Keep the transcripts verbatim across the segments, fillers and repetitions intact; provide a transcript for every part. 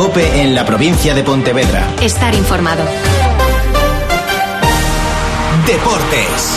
COPE en la provincia de Pontevedra. Estar informado. Deportes.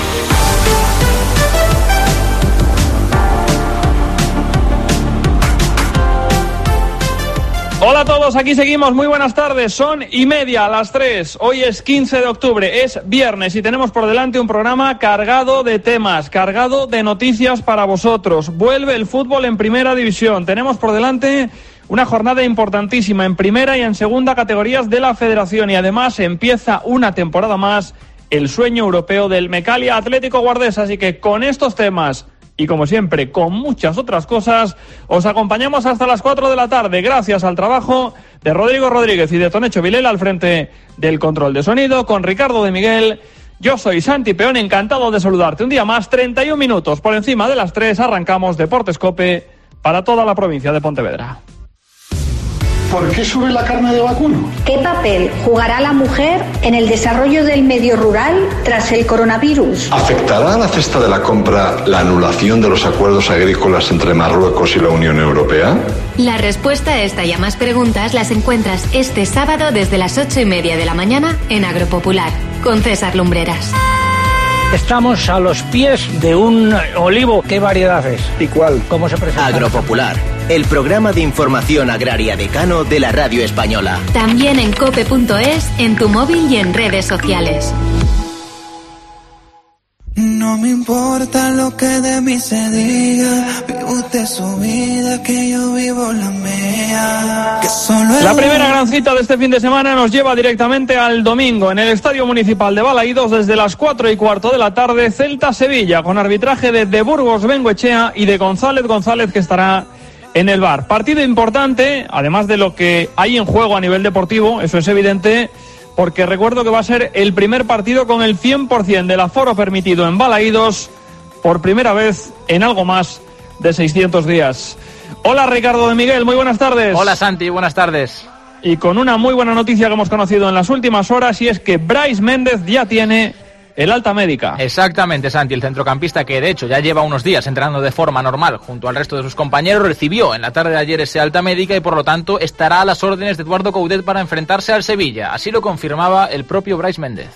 Hola a todos, aquí seguimos, muy buenas tardes, son y media a las tres, hoy es quince de octubre, es viernes y tenemos por delante un programa cargado de temas, cargado de noticias para vosotros. Vuelve el fútbol en primera división, tenemos por delante una jornada importantísima en primera y en segunda categorías de la federación y además empieza una temporada más el sueño europeo del Mecalia Atlético Guardés, así que con estos temas y como siempre, con muchas otras cosas, os acompañamos hasta las cuatro de la tarde, gracias al trabajo de Rodrigo Rodríguez y de Tonecho Vilela al frente del control de sonido, con Ricardo de Miguel. Yo soy Santi Peón, encantado de saludarte un día más, treinta y un minutos por encima de las tres, arrancamos Deportes COPE para toda la provincia de Pontevedra. ¿Por qué sube la carne de vacuno? ¿Qué papel jugará la mujer en el desarrollo del medio rural tras el coronavirus? ¿Afectará a la cesta de la compra la anulación de los acuerdos agrícolas entre Marruecos y la Unión Europea? La respuesta a esta y a más preguntas las encuentras este sábado desde las ocho y media de la mañana en Agropopular, con César Lumbreras. Estamos a los pies de un olivo. ¿Qué variedad es? ¿Y cuál? ¿Cómo se presenta? Agropopular, el programa de información agraria decano de la radio española. También en cope punto es, en tu móvil y en redes sociales. No me importa lo que de mí se diga, vive usted su vida, que yo vivo la mía. Que solo la primera gran cita de este fin de semana nos lleva directamente al domingo en el Estadio Municipal de Balaídos desde las cuatro y cuarto de la tarde, Celta-Sevilla, con arbitraje de De Burgos Bengoechea y de González González, que estará en el V A R. Partido importante, además de lo que hay en juego a nivel deportivo, eso es evidente, porque recuerdo que va a ser el primer partido con el cien por ciento del aforo permitido en Balaídos por primera vez en algo más de seiscientos días. Hola Ricardo de Miguel, muy buenas tardes. Hola Santi, buenas tardes. Y con una muy buena noticia que hemos conocido en las últimas horas, y es que Brais Méndez ya tiene el alta médica. Exactamente, Santi, el centrocampista que de hecho ya lleva unos días entrenando de forma normal junto al resto de sus compañeros, recibió en la tarde de ayer ese alta médica y por lo tanto estará a las órdenes de Eduardo Coudet para enfrentarse al Sevilla. Así lo confirmaba el propio Brais Méndez.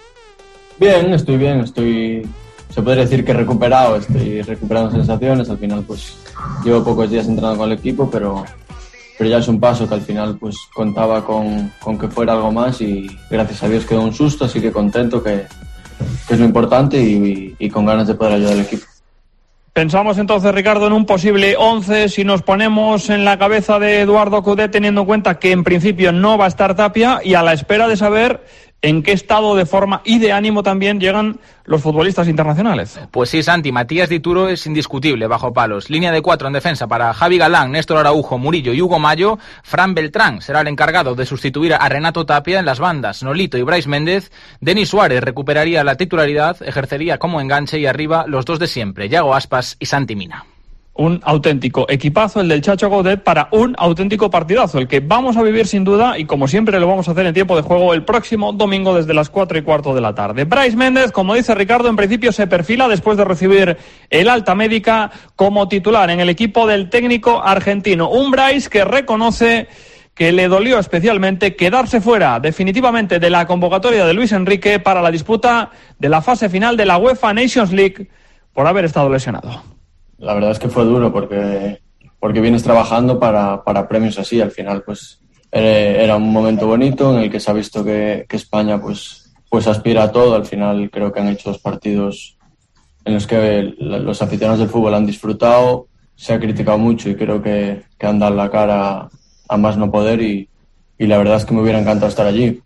Bien, estoy bien, estoy, se puede decir que recuperado, estoy recuperando sensaciones, al final pues llevo pocos días entrenando con el equipo, pero, pero ya es un paso que al final pues contaba con, con que fuera algo más y gracias a Dios quedó un susto, así que contento que que es lo importante y, y, y con ganas de poder ayudar al equipo. Pensamos entonces, Ricardo, en un posible once, si nos ponemos en la cabeza de Eduardo Coudet, teniendo en cuenta que en principio no va a estar Tapia y a la espera de saber en qué estado de forma y de ánimo también llegan los futbolistas internacionales. Pues sí, Santi, Matías Dituro es indiscutible bajo palos. Línea de cuatro en defensa para Javi Galán, Néstor Araujo, Murillo y Hugo Mayo. Fran Beltrán será el encargado de sustituir a Renato Tapia en las bandas. Nolito y Brais Méndez. Denis Suárez recuperaría la titularidad, ejercería como enganche y arriba los dos de siempre, Yago Aspas y Santi Mina. Un auténtico equipazo el del Chacho Coudet para un auténtico partidazo, el que vamos a vivir sin duda y como siempre lo vamos a hacer en tiempo de juego el próximo domingo desde las cuatro y cuarto de la tarde. Brais Méndez, como dice Ricardo, en principio se perfila después de recibir el alta médica como titular en el equipo del técnico argentino. Un Brais que reconoce que le dolió especialmente quedarse fuera definitivamente de la convocatoria de Luis Enrique para la disputa de la fase final de la UEFA Nations League por haber estado lesionado. La verdad es que fue duro porque, porque vienes trabajando para, para premios así. Al final pues era un momento bonito en el que se ha visto que, que España pues, pues aspira a todo. Al final creo que han hecho dos partidos en los que los aficionados del fútbol han disfrutado. Se ha criticado mucho y creo que, que han dado la cara a más no poder y, y la verdad es que me hubiera encantado estar allí.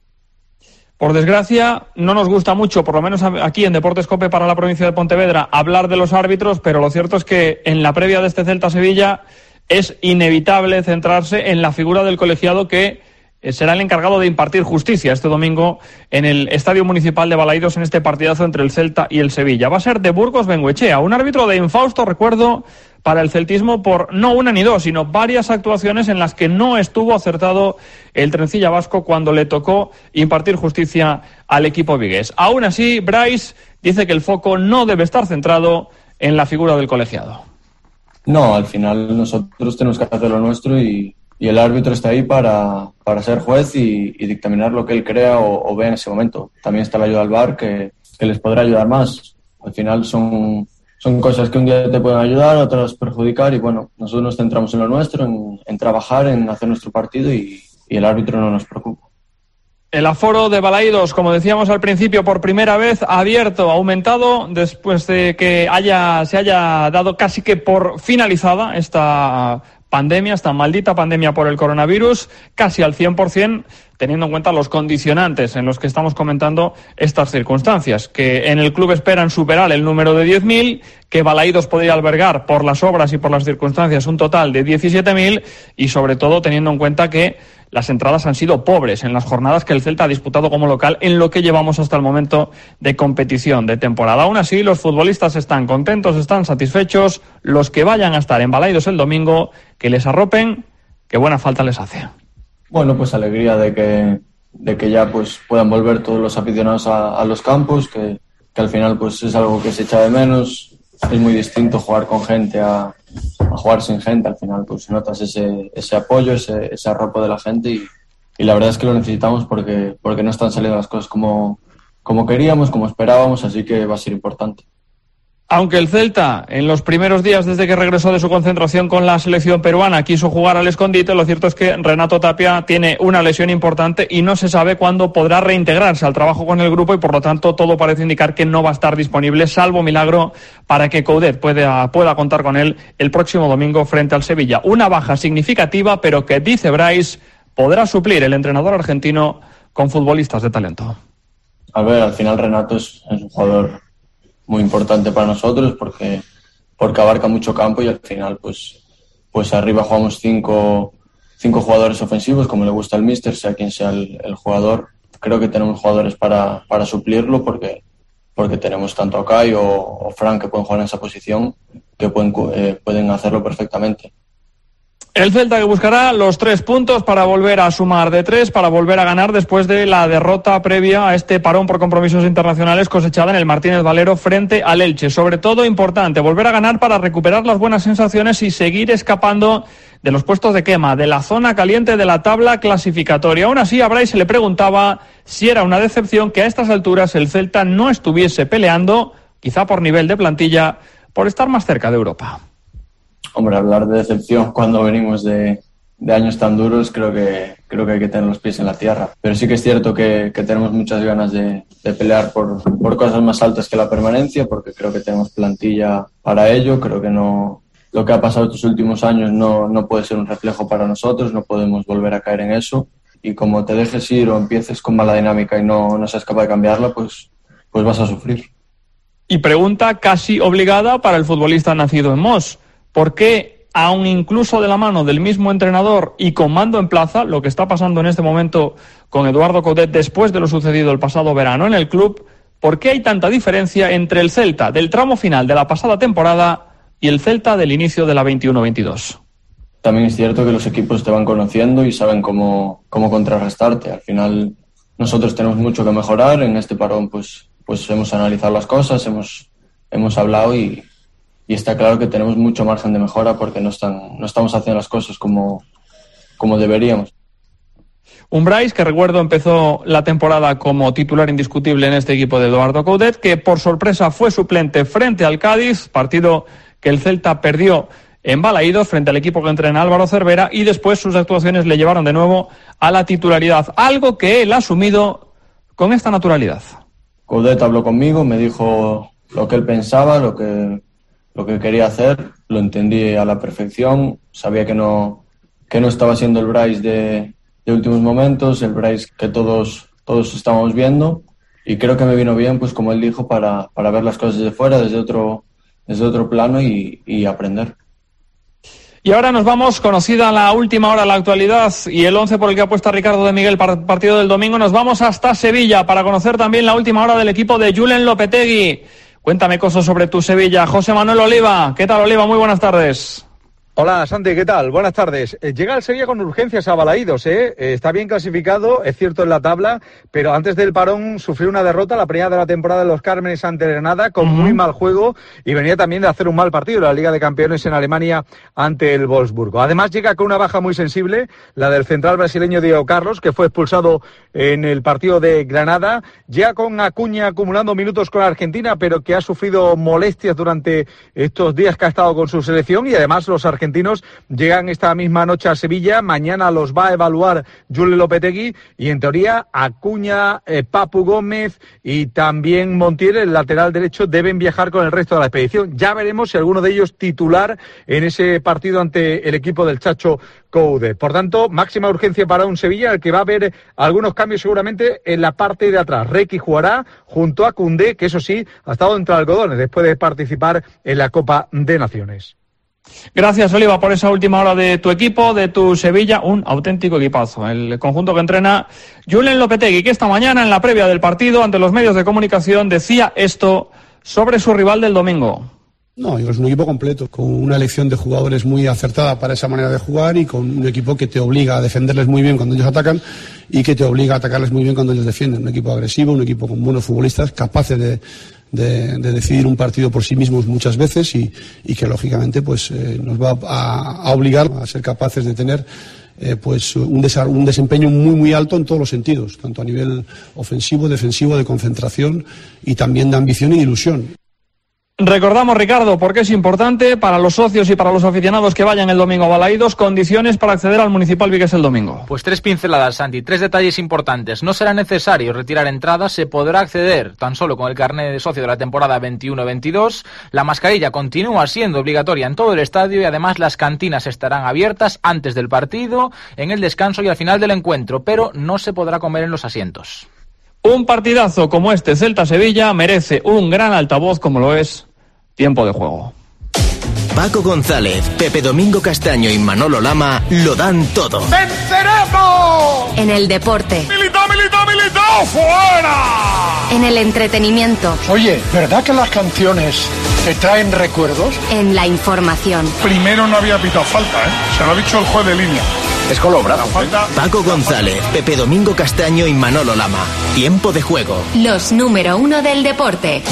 Por desgracia, no nos gusta mucho, por lo menos aquí en Deportes COPE para la provincia de Pontevedra, hablar de los árbitros, pero lo cierto es que en la previa de este Celta-Sevilla es inevitable centrarse en la figura del colegiado que será el encargado de impartir justicia este domingo en el Estadio Municipal de Balaídos en este partidazo entre el Celta y el Sevilla. Va a ser De Burgos Bengoechea, un árbitro de infausto recuerdo para el celtismo por no una ni dos, sino varias actuaciones en las que no estuvo acertado el trencilla vasco cuando le tocó impartir justicia al equipo vigués. Aún así, Brais dice que el foco no debe estar centrado en la figura del colegiado. No, al final nosotros tenemos que hacer lo nuestro y y el árbitro está ahí para, para ser juez y, y dictaminar lo que él crea o, o vea en ese momento. También está la ayuda al V A R que, que les podrá ayudar más. Al final son, son cosas que un día te pueden ayudar, otras perjudicar y bueno, nosotros nos centramos en lo nuestro, en, en trabajar, en hacer nuestro partido y, y el árbitro no nos preocupa. El aforo de Balaídos, como decíamos al principio, por primera vez ha abierto, ha aumentado después de que haya se haya dado casi que por finalizada esta pandemia, esta maldita pandemia por el coronavirus, casi al cien por ciento, teniendo en cuenta los condicionantes en los que estamos comentando estas circunstancias, que en el club esperan superar el número de diez mil, que Balaídos podría albergar por las obras y por las circunstancias un total de diecisiete mil y sobre todo teniendo en cuenta que las entradas han sido pobres en las jornadas que el Celta ha disputado como local en lo que llevamos hasta el momento de competición de temporada. Aún así, los futbolistas están contentos, están satisfechos. Los que vayan a estar en Balaídos el domingo, que les arropen, que buena falta les hace. Bueno, pues alegría de que, de que ya pues puedan volver todos los aficionados a, a los campos, que, que al final pues es algo que se echa de menos. Es muy distinto jugar con gente a, a jugar sin gente. Al final pues notas ese, ese apoyo, ese, ese arropo de la gente y, y la verdad es que lo necesitamos porque, porque no están saliendo las cosas como, como queríamos, como esperábamos, así que va a ser importante. Aunque el Celta, en los primeros días desde que regresó de su concentración con la selección peruana, quiso jugar al escondite, lo cierto es que Renato Tapia tiene una lesión importante y no se sabe cuándo podrá reintegrarse al trabajo con el grupo y por lo tanto todo parece indicar que no va a estar disponible, salvo milagro, para que Coudet pueda, pueda contar con él el próximo domingo frente al Sevilla. Una baja significativa, pero que, dice Brais, podrá suplir el entrenador argentino con futbolistas de talento. A ver, al final Renato es, es un jugador muy importante para nosotros porque, porque abarca mucho campo y al final pues, pues arriba jugamos cinco, cinco jugadores ofensivos como le gusta al míster, sea quien sea el, el jugador. Creo que tenemos jugadores para, para suplirlo porque, porque tenemos tanto a Kai o, o Frank que pueden jugar en esa posición que pueden, eh, pueden hacerlo perfectamente. El Celta que buscará los tres puntos para volver a sumar de tres, para volver a ganar después de la derrota previa a este parón por compromisos internacionales cosechada en el Martínez Valero frente al Elche. Sobre todo importante, volver a ganar para recuperar las buenas sensaciones y seguir escapando de los puestos de quema, de la zona caliente de la tabla clasificatoria. Aún así, a Brais se le preguntaba si era una decepción que a estas alturas el Celta no estuviese peleando, quizá por nivel de plantilla, por estar más cerca de Europa. Hombre, hablar de decepción cuando venimos de, de años tan duros, creo que creo que hay que tener los pies en la tierra. Pero sí que es cierto que, que tenemos muchas ganas de, de pelear por, por cosas más altas que la permanencia, porque creo que tenemos plantilla para ello. Creo que no lo que ha pasado estos últimos años no, no puede ser un reflejo para nosotros, no podemos volver a caer en eso. Y como te dejes ir o empieces con mala dinámica y no, no seas capaz de cambiarla, pues, pues vas a sufrir. Y pregunta casi obligada para el futbolista nacido en Mos. ¿Por qué, aun incluso de la mano del mismo entrenador y con mando en plaza, lo que está pasando en este momento con Eduardo Coudet después de lo sucedido el pasado verano en el club, por qué hay tanta diferencia entre el Celta del tramo final de la pasada temporada y el Celta del inicio de la veintiuno veintidós? También es cierto que los equipos te van conociendo y saben cómo, cómo contrarrestarte. Al final nosotros tenemos mucho que mejorar. En este parón pues, pues hemos analizado las cosas, hemos, hemos hablado y... Y está claro que tenemos mucho margen de mejora porque no, están, no estamos haciendo las cosas como, como deberíamos. Un Brais que, recuerdo, empezó la temporada como titular indiscutible en este equipo de Eduardo Coudet, que por sorpresa fue suplente frente al Cádiz, partido que el Celta perdió en Balaídos frente al equipo que entrena Álvaro Cervera, y después sus actuaciones le llevaron de nuevo a la titularidad, algo que él ha asumido con esta naturalidad. Coudet habló conmigo, me dijo lo que él pensaba, lo que... lo que quería hacer, lo entendí a la perfección, sabía que no, que no estaba siendo el Brais de, de últimos momentos, el Brais que todos, todos estábamos viendo, y creo que me vino bien, pues como él dijo, para, para ver las cosas desde fuera, desde otro, desde otro plano y, y aprender. Y ahora nos vamos, conocida la última hora, la actualidad y el once por el que apuesta Ricardo de Miguel para el partido del domingo, nos vamos hasta Sevilla para conocer también la última hora del equipo de Julen Lopetegui. Cuéntame cosas sobre tu Sevilla. José Manuel Oliva. ¿Qué tal, Oliva? Muy buenas tardes. Hola Santi, ¿qué tal? Buenas tardes. Eh, llega el Sevilla con urgencias a Balaídos, ¿eh? Eh, Está bien clasificado, es cierto en la tabla, pero antes del parón sufrió una derrota, la primera de la temporada de los Cármenes ante Granada, con uh-huh. muy mal juego, y venía también de hacer un mal partido en la Liga de Campeones en Alemania ante el Wolfsburgo. Además llega con una baja muy sensible, la del central brasileño Diego Carlos, que fue expulsado en el partido de Granada. Llega con Acuña acumulando minutos con Argentina, pero que ha sufrido molestias durante estos días que ha estado con su selección, y además los argentinos argentinos llegan esta misma noche a Sevilla. Mañana los va a evaluar Julen Lopetegui y en teoría Acuña, eh, Papu Gómez y también Montiel, el lateral derecho, deben viajar con el resto de la expedición. Ya veremos si alguno de ellos titular en ese partido ante el equipo del Chacho Coude. Por tanto, máxima urgencia para un Sevilla, el que va a haber algunos cambios seguramente en la parte de atrás. Requi jugará junto a Koundé, que eso sí, ha estado entre algodones después de participar en la Copa de Naciones. Gracias, Oliva, por esa última hora de tu equipo, de tu Sevilla, un auténtico equipazo. El conjunto que entrena Julen Lopetegui, que esta mañana en la previa del partido ante los medios de comunicación decía esto sobre su rival del domingo. No, es un equipo completo, con una elección de jugadores muy acertada para esa manera de jugar y con un equipo que te obliga a defenderles muy bien cuando ellos atacan y que te obliga a atacarles muy bien cuando ellos defienden. Un equipo agresivo, un equipo con buenos futbolistas, capaces de, de, de decidir un partido por sí mismos muchas veces y, y que lógicamente pues eh, nos va a, a obligar a ser capaces de tener eh, pues un, desa- un desempeño muy muy alto en todos los sentidos, tanto a nivel ofensivo, defensivo, de concentración y también de ambición y de ilusión. Recordamos, Ricardo, porque es importante para los socios y para los aficionados que vayan el domingo a Balaídos, condiciones para acceder al Municipal Vigués el domingo. Pues tres pinceladas, Santi, tres detalles importantes. No será necesario retirar entradas, se podrá acceder tan solo con el carnet de socio de la temporada veintiuno veintidós. La mascarilla continúa siendo obligatoria en todo el estadio y además las cantinas estarán abiertas antes del partido, en el descanso y al final del encuentro, pero no se podrá comer en los asientos. Un partidazo como este Celta-Sevilla merece un gran altavoz como lo es Tiempo de Juego. Paco González, Pepe Domingo Castaño y Manolo Lama lo dan todo. ¡Venceremos! En el deporte. ¡Milita, milita, milita! ¡Fuera! En el entretenimiento. Oye, ¿verdad que las canciones te traen recuerdos? En la información. Primero no había pitado falta, ¿eh? Se lo ha dicho el juez de línea. Es colobrado. Falta. Paco González, Pepe Domingo Castaño y Manolo Lama. Tiempo de Juego. Los número uno del deporte.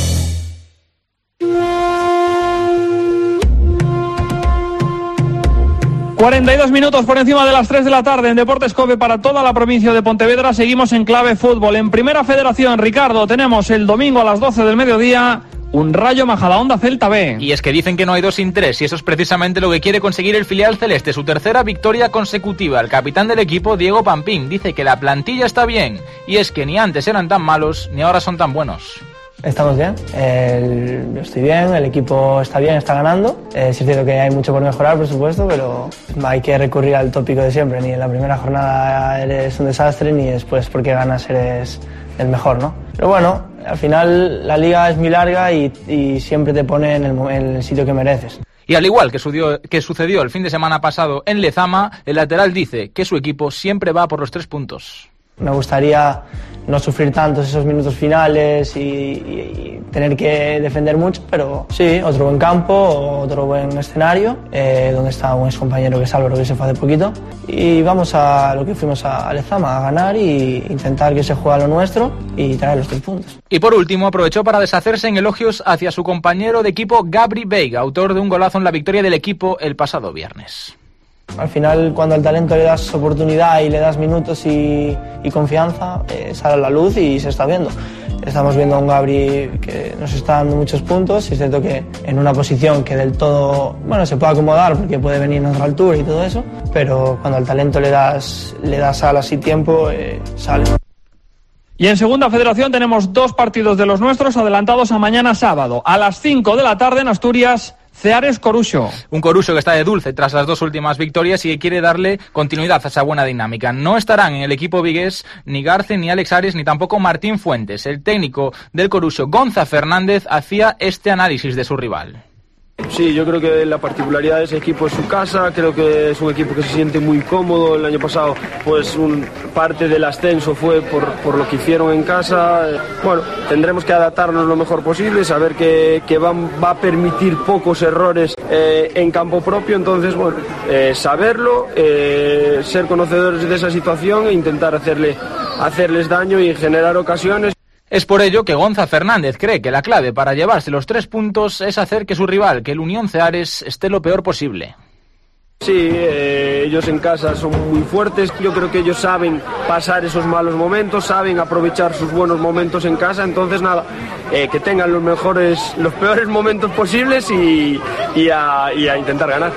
cuarenta y dos minutos por encima de las tres de la tarde en Deportes COPE para toda la provincia de Pontevedra. Seguimos en clave fútbol. En Primera Federación, Ricardo, tenemos el domingo a las doce del mediodía un Rayo Majadahonda Celta B. Y es que dicen que no hay dos sin tres, y eso es precisamente lo que quiere conseguir el filial celeste, su tercera victoria consecutiva. El capitán del equipo, Diego Pampín, dice que la plantilla está bien, y es que ni antes eran tan malos, ni ahora son tan buenos. Estamos bien, el, yo estoy bien, el equipo está bien, está ganando. Eh, es cierto que hay mucho por mejorar, por supuesto, pero hay que recurrir al tópico de siempre. Ni en la primera jornada eres un desastre, ni después porque ganas eres el mejor, ¿no? Pero bueno, al final la liga es muy larga y, y siempre te pone en el, en el sitio que mereces. Y al igual que, sucedió, que sucedió el fin de semana pasado en Lezama, el lateral dice que su equipo siempre va por los tres puntos. Me gustaría no sufrir tantos esos minutos finales y, y, y tener que defender mucho, pero sí, otro buen campo, otro buen escenario, eh, donde está un ex compañero que es Álvaro, que se fue hace poquito, y vamos a lo que fuimos a Lezama, a ganar e intentar que se juegue a lo nuestro y traer los tres puntos. Y por último, aprovechó para deshacerse en elogios hacia su compañero de equipo Gabri Veiga, autor de un golazo en la victoria del equipo el pasado viernes. Al final, cuando al talento le das oportunidad y le das minutos y, y confianza, eh, sale a la luz y se está viendo. Estamos viendo a un Gabri que nos está dando muchos puntos, y es cierto que en una posición que del todo, bueno, se puede acomodar porque puede venir en otra altura y todo eso, pero cuando al talento le das, le das alas y tiempo, eh, sale. Y en Segunda Federación tenemos dos partidos de los nuestros adelantados a mañana sábado. A las cinco de la tarde en Asturias, Ceares Coruxo. Un Coruxo que está de dulce tras las dos últimas victorias y que quiere darle continuidad a esa buena dinámica. No estarán en el equipo vigués ni Garce, ni Alex Ares, ni tampoco Martín Fuentes. El técnico del Coruxo, Gonza Fernández, hacía este análisis de su rival. Sí, yo creo que la particularidad de ese equipo es su casa, creo que es un equipo que se siente muy cómodo. El año pasado, pues un, parte del ascenso fue por, por lo que hicieron en casa. Bueno, tendremos que adaptarnos lo mejor posible, saber que, que va, va a permitir pocos errores eh, en campo propio, entonces, bueno, eh, saberlo, eh, ser conocedores de esa situación e intentar hacerle, hacerles daño y generar ocasiones. Es por ello que Gonza Fernández cree que la clave para llevarse los tres puntos es hacer que su rival, que el Unión Ceares, esté lo peor posible. Sí, eh, ellos en casa son muy fuertes, yo creo que ellos saben pasar esos malos momentos, saben aprovechar sus buenos momentos en casa, entonces nada, eh, que tengan los mejores, los peores momentos posibles y, y, a, y a intentar ganar.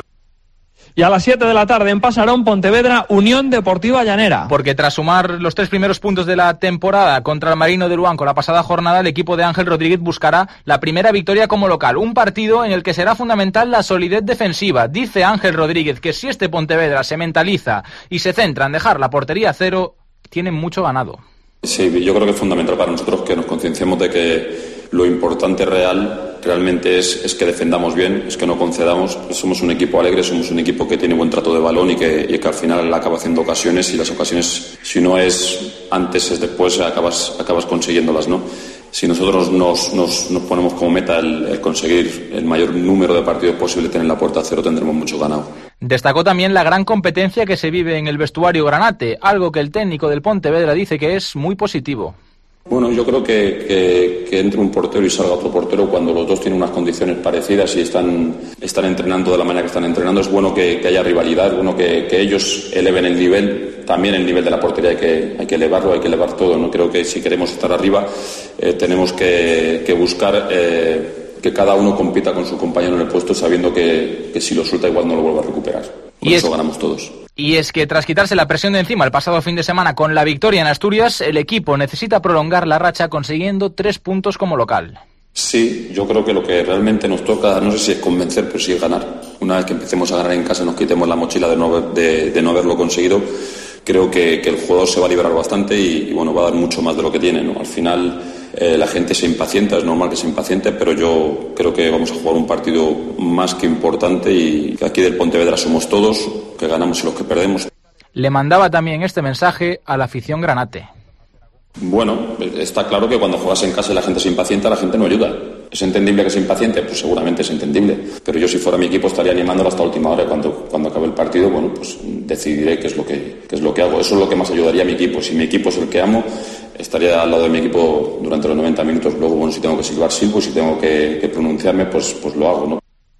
Y a las siete de la tarde en Pasarón, Pontevedra, Unión Deportiva Llanera. Porque tras sumar los tres primeros puntos de la temporada contra el Marino de Luanco la pasada jornada, el equipo de Ángel Rodríguez buscará la primera victoria como local. Un partido en el que será fundamental la solidez defensiva. Dice Ángel Rodríguez que si este Pontevedra se mentaliza y se centra en dejar la portería a cero, tienen mucho ganado. Sí, yo creo que es fundamental para nosotros que nos concienciemos de que lo importante real realmente es, es que defendamos bien, es que no concedamos. Somos un equipo alegre, somos un equipo que tiene buen trato de balón y que, y que al final acaba haciendo ocasiones, y las ocasiones, si no es antes, es después, acabas, acabas consiguiéndolas, ¿no? Si nosotros nos, nos, nos ponemos como meta el, el conseguir el mayor número de partidos posible, tener la puerta a cero, tendremos mucho ganado. Destacó también la gran competencia que se vive en el vestuario granate, algo que el técnico del Pontevedra dice que es muy positivo. Bueno, yo creo que, que, que entre un portero y salga otro portero cuando los dos tienen unas condiciones parecidas y están, están entrenando de la manera que están entrenando. Es bueno que, que haya rivalidad, es bueno que, que ellos eleven el nivel, también el nivel de la portería hay que, hay que elevarlo, hay que elevar todo, ¿no? Creo que si queremos estar arriba eh, tenemos que, que buscar eh, que cada uno compita con su compañero en el puesto, sabiendo que, que si lo suelta igual no lo vuelva a recuperar. Por eso ganamos todos. Y es que tras quitarse la presión de encima el pasado fin de semana con la victoria en Asturias, el equipo necesita prolongar la racha consiguiendo tres puntos como local. Sí, yo creo que lo que realmente nos toca, no sé si es convencer, pero sí es ganar. Una vez que empecemos a ganar en casa, nos quitemos la mochila de no, de, de no haberlo conseguido, creo que, que el jugador se va a liberar bastante y, y bueno, va a dar mucho más de lo que tiene, ¿no? Al final eh, la gente se impacienta, es normal que se impaciente, pero yo creo que vamos a jugar un partido más que importante y que aquí del Pontevedra somos todos, que ganamos y los que perdemos. Le mandaba también este mensaje a la afición granate. Bueno, está claro que cuando juegas en casa y la gente se impacienta, la gente no ayuda. ¿Es entendible que se impaciente? Pues seguramente es entendible. Pero yo, si fuera mi equipo, estaría animándolo hasta última hora. Cuando, cuando acabe el partido, bueno, pues decidiré qué es lo que, qué es lo que hago. Eso es lo que más ayudaría a mi equipo. Si mi equipo es el que amo, estaría al lado de mi equipo durante los noventa minutos. Luego, bueno, si tengo que silbar, silbo. Si tengo que, que pronunciarme, pues, pues lo hago, ¿no?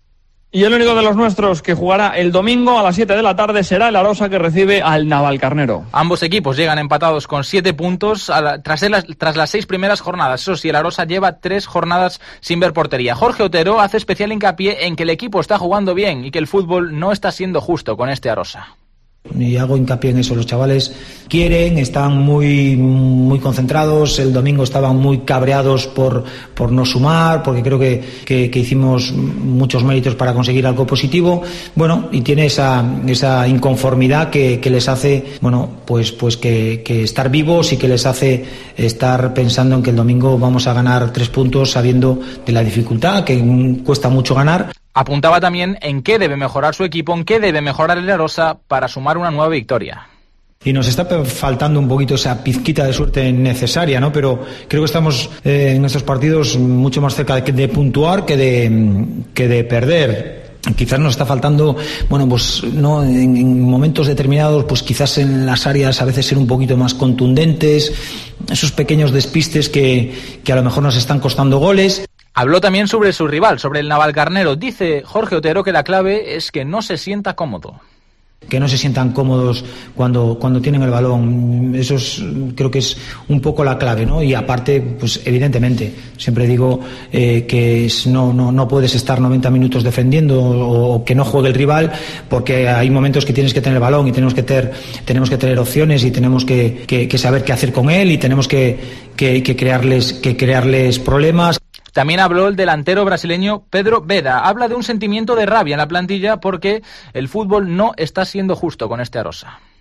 Y el único de los nuestros que jugará el domingo a las siete de la tarde será el Arosa, que recibe al Navalcarnero. Ambos equipos llegan empatados con siete puntos a la, tras, el, tras las seis primeras jornadas. Eso sí, el Arosa lleva tres jornadas sin ver portería. Jorge Otero hace especial hincapié en que el equipo está jugando bien y que el fútbol no está siendo justo con este Arosa. Y hago hincapié en eso, los chavales quieren, están muy muy concentrados. El domingo estaban muy cabreados por, por no sumar, porque creo que, que, que hicimos muchos méritos para conseguir algo positivo. Bueno, y tiene esa, esa inconformidad que, que les hace, bueno, pues, pues que, que estar vivos y que les hace estar pensando en que el domingo vamos a ganar tres puntos, sabiendo de la dificultad, que cuesta mucho ganar. Apuntaba también en qué debe mejorar su equipo, en qué debe mejorar el Arosa para sumar una nueva victoria. Y nos está faltando un poquito esa pizquita de suerte necesaria, ¿no? Pero creo que estamos eh, en estos partidos mucho más cerca de, de puntuar que de, que de perder. Quizás nos está faltando, bueno, pues no en, en momentos determinados, pues quizás en las áreas a veces ser un poquito más contundentes, esos pequeños despistes que, que a lo mejor nos están costando goles. Habló también sobre su rival, sobre el Navalcarnero. Dice Jorge Otero que la clave es que no se sienta cómodo. Que no se sientan cómodos cuando, cuando tienen el balón. Eso es, creo que es un poco la clave, ¿no? Y aparte, pues evidentemente, siempre digo eh, que es, no, no, no puedes estar noventa minutos defendiendo o, o que no juegue el rival, porque hay momentos que tienes que tener el balón y tenemos que tener, tenemos que tener opciones y tenemos que, que, que saber qué hacer con él y tenemos que, que, que, crearles, que crearles problemas. También habló el delantero brasileño Pedro Beda. Habla de un sentimiento de rabia en la plantilla porque el fútbol no está siendo justo con este Arosa.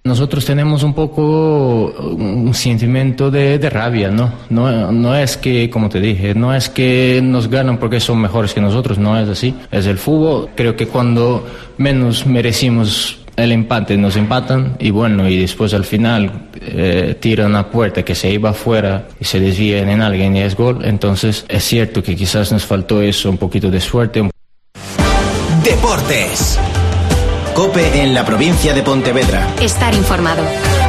Nosotros tenemos un poco un sentimiento de, de rabia, ¿no? ¿no? No es que, como te dije, no es que nos ganan porque son mejores que nosotros, no es así. Es el fútbol. Creo que cuando menos merecimos el empate nos empatan y bueno, y después al final eh, tiran a puerta que se iba afuera y se desvían en alguien y es gol. Entonces es cierto que quizás nos faltó eso, un poquito de suerte. Deportes. COPE en la provincia de Pontevedra. Estar informado.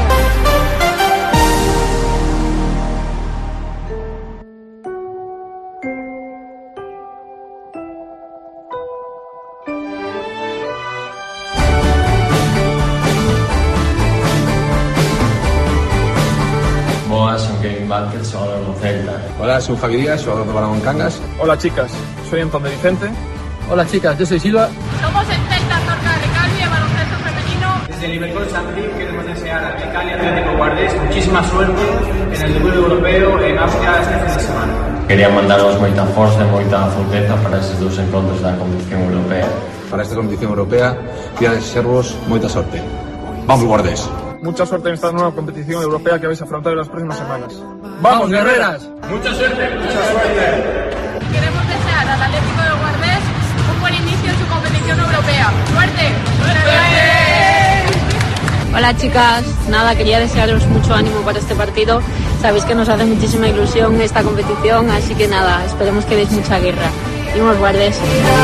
Boas, son Kevin Vázquez, jugador do Celta. Hola, soy Javi Díaz, jugador de Balón Cangas. Hola chicas, soy Antón de Vicente. Hola chicas, yo soy Silva. Somos el Celta Zorca de Recalvi de baloncesto femenino. Desde el Ibercol Santil queremos desear al Mecalia Atlético Guardés muchísima suerte en el debut europeo en Austria este fin de semana. Quería mandaros moita forza e moita fortaleza para estes dous encontros da competición europea. Para esta competición europea, quería desearos moita sorte. Vamos Guardés. Mucha suerte en esta nueva competición europea que vais a afrontar en las próximas semanas. ¡Vamos, guerreras! ¡Mucha suerte! ¡Mucha suerte! Queremos desear al Atlético de Guardés un buen inicio en su competición europea. ¡Suerte! ¡Suerte! Hola chicas, nada, quería desearos mucho ánimo para este partido. Sabéis que nos hace muchísima ilusión esta competición, así que nada, esperemos que deis mucha guerra. ¡Vamos Guardés!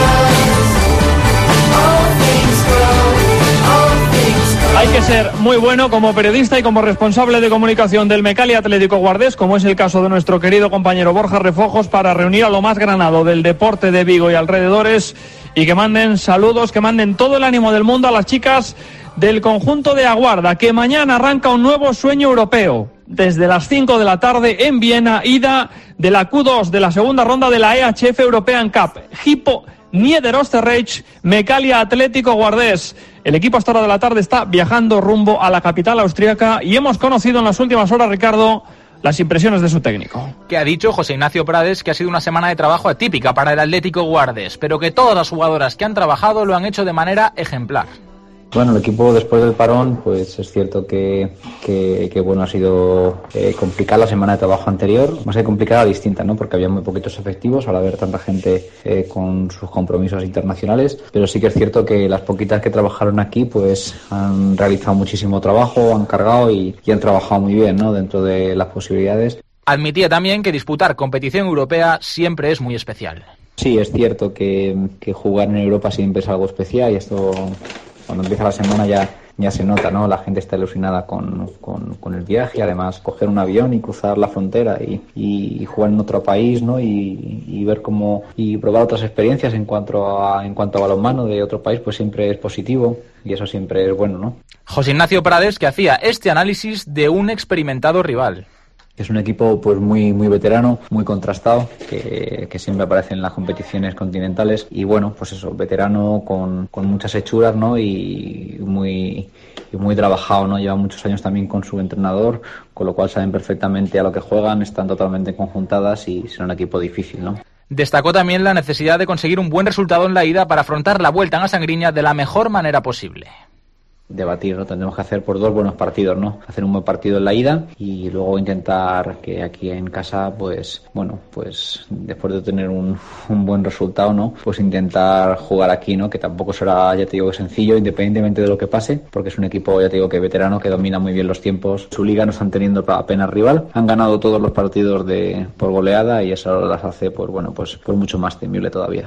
Hay que ser muy bueno como periodista y como responsable de comunicación del Mecalia Atlético Guardés, como es el caso de nuestro querido compañero Borja Refojos, para reunir a lo más granado del deporte de Vigo y alrededores y que manden saludos, que manden todo el ánimo del mundo a las chicas del conjunto de Aguarda, que mañana arranca un nuevo sueño europeo. Desde las cinco de la tarde en Viena, ida de la Q dos de la segunda ronda de la E H F European Cup. Hypo Niederösterreich, Mecalia Atlético Guardés. El equipo hasta hora de la tarde está viajando rumbo a la capital austríaca y hemos conocido en las últimas horas, Ricardo, las impresiones de su técnico. Que ha dicho José Ignacio Prades que ha sido una semana de trabajo atípica para el Atlético Guardés, pero que todas las jugadoras que han trabajado lo han hecho de manera ejemplar. Bueno, el equipo después del parón, pues es cierto que, que, que bueno, ha sido eh, complicada la semana de trabajo anterior, más que complicada, distinta, ¿no? Porque había muy poquitos efectivos al haber tanta gente eh, con sus compromisos internacionales, pero sí que es cierto que las poquitas que trabajaron aquí, pues han realizado muchísimo trabajo, han cargado y, y han trabajado muy bien, ¿no? Dentro de las posibilidades. Admitía también que disputar competición europea siempre es muy especial. Sí, es cierto que, que jugar en Europa siempre es algo especial y esto, cuando empieza la semana ya, ya se nota, ¿no? La gente está ilusionada con, con, con el viaje, además coger un avión y cruzar la frontera y, y, y jugar en otro país, ¿no? Y, y ver cómo y probar otras experiencias en cuanto a en cuanto a balonmano de otro país, pues siempre es positivo y eso siempre es bueno, ¿no? José Ignacio Prades, que hacía este análisis de un experimentado rival. Es un equipo pues muy muy veterano, muy contrastado, que, que siempre aparece en las competiciones continentales y bueno, pues eso, veterano con, con muchas hechuras, ¿no? Y muy y muy trabajado, ¿no? Lleva muchos años también con su entrenador, con lo cual saben perfectamente a lo que juegan, están totalmente conjuntadas y son un equipo difícil, ¿no? Destacó también la necesidad de conseguir un buen resultado en la ida para afrontar la vuelta en la Sangriña de la mejor manera posible. Debatir, ¿no? Tendremos que hacer por dos buenos partidos, ¿no? Hacer un buen partido en la ida y luego intentar que aquí en casa, pues, bueno, pues después de tener un, un buen resultado, ¿no? Pues intentar jugar aquí, ¿no? Que tampoco será, ya te digo, sencillo, independientemente de lo que pase, porque es un equipo, ya te digo, que veterano, que domina muy bien los tiempos. Su liga no están teniendo apenas rival. Han ganado todos los partidos de por goleada y eso las hace, pues bueno, pues, pues mucho más temible todavía.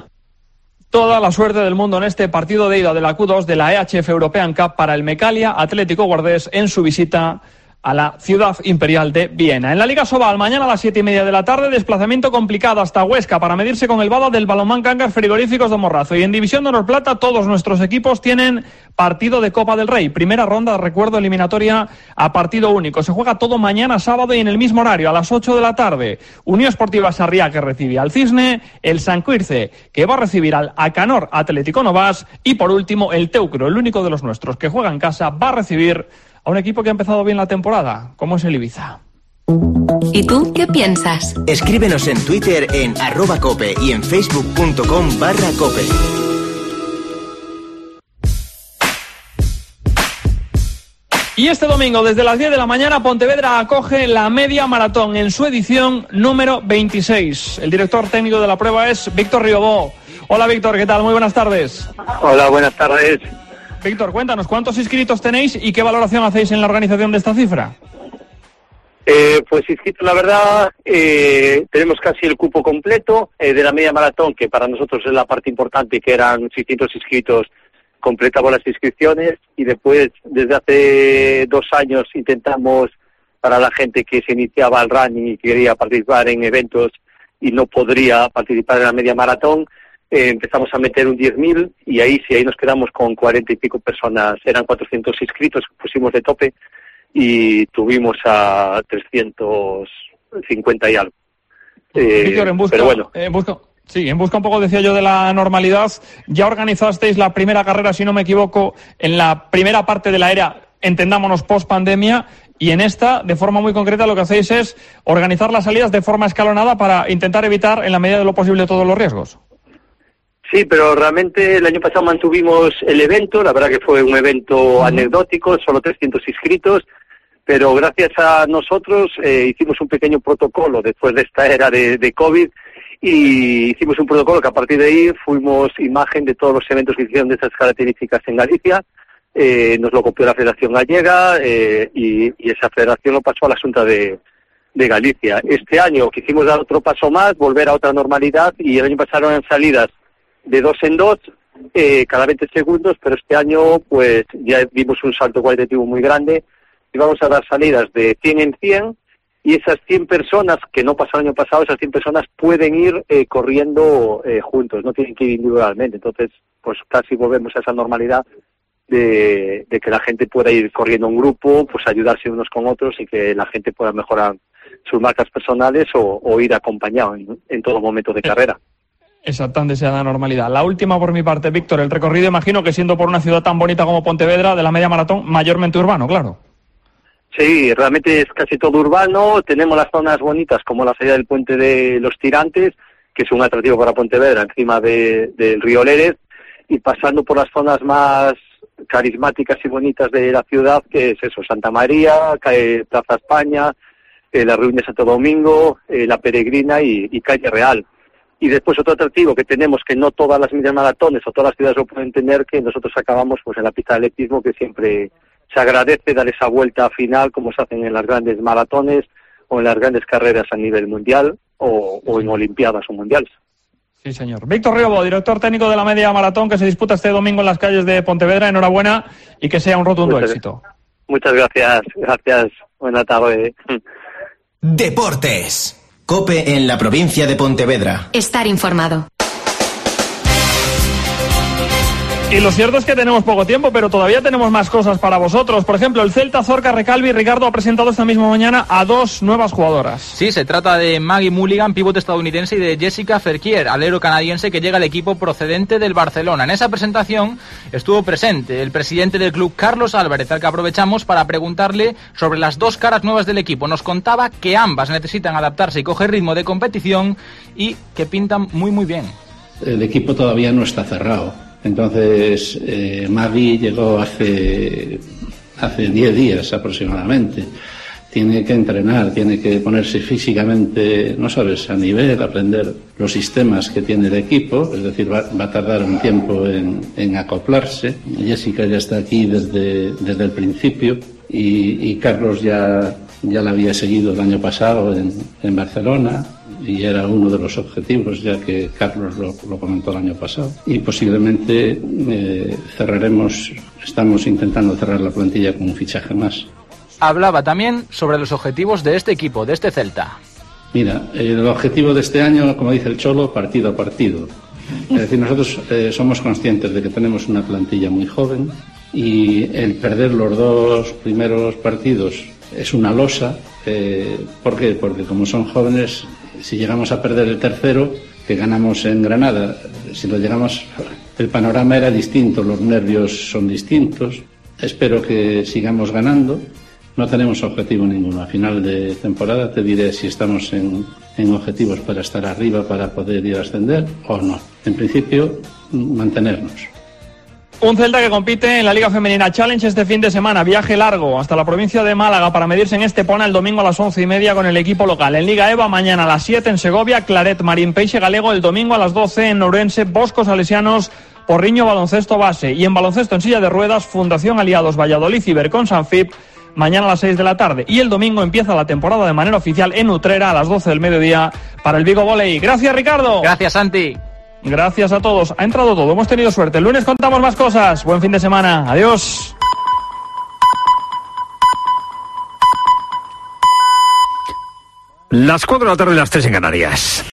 Toda la suerte del mundo en este partido de ida de la Q dos de la E H F European Cup para el Mecalia Atlético Guardés en su visita a la ciudad imperial de Viena. En la Liga Sobal, mañana a las siete y media de la tarde, desplazamiento complicado hasta Huesca para medirse con el Bada del Balonmán Cangas Frigoríficos de Morrazo. Y en División de Honor Plata, todos nuestros equipos tienen partido de Copa del Rey. Primera ronda, recuerdo, eliminatoria a partido único. Se juega todo mañana sábado y en el mismo horario, a las ocho de la tarde. Unión Esportiva Sarriá, que recibe al Cisne, el Sancuirce, que va a recibir al Acanor Atlético Novas, y por último el Teucro, el único de los nuestros que juega en casa, va a recibir a un equipo que ha empezado bien la temporada, como es el Ibiza. ¿Y tú qué piensas? Escríbenos en Twitter en arroba cope y en facebook.com barra cope. Y este domingo, desde las diez de la mañana, Pontevedra acoge la media maratón en su edición número veintiséis. El director técnico de la prueba es Víctor Riobó. Hola Víctor, ¿qué tal? Muy buenas tardes. Hola, buenas tardes. Víctor, cuéntanos, ¿cuántos inscritos tenéis y qué valoración hacéis en la organización de esta cifra? Eh, pues inscritos, la verdad, eh, tenemos casi el cupo completo eh, de la media maratón, que para nosotros es la parte importante, que eran seiscientos inscritos. Completamos las inscripciones y después, desde hace dos años, intentamos, para la gente que se iniciaba al running y quería participar en eventos y no podría participar en la media maratón, eh, empezamos a meter un diez mil y ahí sí, ahí nos quedamos con cuarenta y pico personas, eran cuatrocientos inscritos, pusimos de tope y tuvimos a trescientos cincuenta y algo. Eh, Víctor, en busca, pero bueno. en busca... Sí, en busca un poco, decía yo, de la normalidad. Ya organizasteis la primera carrera, si no me equivoco, en la primera parte de la era, entendámonos, post-pandemia, y en esta, de forma muy concreta, lo que hacéis es organizar las salidas de forma escalonada para intentar evitar, en la medida de lo posible, todos los riesgos. Sí, pero realmente el año pasado mantuvimos el evento, la verdad que fue un evento uh-huh. anecdótico, solo trescientos inscritos, pero gracias a nosotros eh, hicimos un pequeño protocolo después de esta era de, de COVID, y hicimos un protocolo que a partir de ahí fuimos imagen de todos los eventos que hicieron de estas características en Galicia, eh, nos lo copió la Federación Gallega eh, y, y esa federación lo pasó a la Xunta de, de Galicia. Este año quisimos dar otro paso más, volver a otra normalidad, y el año pasado eran salidas de dos en dos, eh, cada veinte segundos, pero este año pues ya vimos un salto cualitativo muy grande y vamos a dar salidas de cien en cien. Y esas cien personas, que no pasó el año pasado, esas cien personas pueden ir eh, corriendo eh, juntos, no tienen que ir individualmente. Entonces, pues casi volvemos a esa normalidad de, de que la gente pueda ir corriendo en grupo, pues ayudarse unos con otros y que la gente pueda mejorar sus marcas personales o, o ir acompañado en, en todo momento de carrera. Exactamente, sea la normalidad. La última por mi parte, Víctor, el recorrido, imagino que siendo por una ciudad tan bonita como Pontevedra, de la media maratón, mayormente urbano, claro. Sí, realmente es casi todo urbano. Tenemos las zonas bonitas como la salida del puente de los Tirantes, que es un atractivo para Pontevedra, encima de, del río Lérez, y pasando por las zonas más carismáticas y bonitas de la ciudad, que es eso, Santa María, Plaza España, eh, la Ruina de Santo Domingo, eh, La Peregrina y, y Calle Real. Y después otro atractivo que tenemos, que no todas las medias maratones o todas las ciudades lo pueden tener, que nosotros acabamos pues en la pista de atletismo, que siempre se agradece dar esa vuelta final como se hacen en las grandes maratones o en las grandes carreras a nivel mundial o, o en olimpiadas o mundiales. Sí, señor. Víctor Riobó, director técnico de la media maratón que se disputa este domingo en las calles de Pontevedra. Enhorabuena y que sea un rotundo muchas, éxito. Muchas gracias, gracias. Buena tarde. Deportes. COPE en la provincia de Pontevedra. Estar informado. Y lo cierto es que tenemos poco tiempo, pero todavía tenemos más cosas para vosotros. Por ejemplo, el Celta Zorca Recalvi, Ricardo, ha presentado esta misma mañana a dos nuevas jugadoras. Sí, se trata de Maggie Mulligan, pivote estadounidense, y de Jessica Ferquier, alero canadiense que llega al equipo procedente del Barcelona. En esa presentación estuvo presente el presidente del club, Carlos Álvarez, al que aprovechamos para preguntarle sobre las dos caras nuevas del equipo. Nos contaba que ambas necesitan adaptarse y coger ritmo de competición y que pintan muy muy bien. El equipo todavía no está cerrado. Entonces, eh, Maggie llegó hace hace diez días aproximadamente. Tiene que entrenar, tiene que ponerse físicamente, no sabes, a nivel, aprender los sistemas que tiene el equipo, es decir, va, va a tardar un tiempo en, en acoplarse. Jessica ya está aquí desde, desde el principio y, y Carlos ya, ya la había seguido el año pasado en, en Barcelona. Y era uno de los objetivos, ya que Carlos lo, lo comentó el año pasado. Y posiblemente eh, cerraremos, estamos intentando cerrar la plantilla con un fichaje más. Hablaba también sobre los objetivos de este equipo, de este Celta. Mira, el objetivo de este año, como dice el Cholo, partido a partido. Es decir, nosotros eh, somos conscientes de que tenemos una plantilla muy joven y el perder los dos primeros partidos es una losa. Eh, ¿Por qué? Porque como son jóvenes, si llegamos a perder el tercero, que ganamos en Granada, si lo llegamos, el panorama era distinto, los nervios son distintos. Espero que sigamos ganando. No tenemos objetivo ninguno. A final de temporada te diré si estamos en, en objetivos para estar arriba, para poder ir a ascender o no. En principio, mantenernos. Un Celta que compite en la Liga Femenina Challenge este fin de semana. Viaje largo hasta la provincia de Málaga para medirse en Estepona el domingo a las once y media con el equipo local. En Liga EVA mañana a las siete en Segovia, Claret Marín Peixe Galego. El domingo a las doce en Ourense, Boscos Salesianos, Porriño Baloncesto Base. Y en baloncesto en silla de ruedas, Fundación Aliados Valladolid y Bercón Sanfip mañana a las seis de la tarde. Y el domingo empieza la temporada de manera oficial en Utrera a las doce del mediodía para el Vigo Volley. Gracias, Ricardo. Gracias, Santi. Gracias a todos. Ha entrado todo. Hemos tenido suerte. El lunes contamos más cosas. Buen fin de semana. Adiós. Las cuatro de la tarde, las tres en Canarias.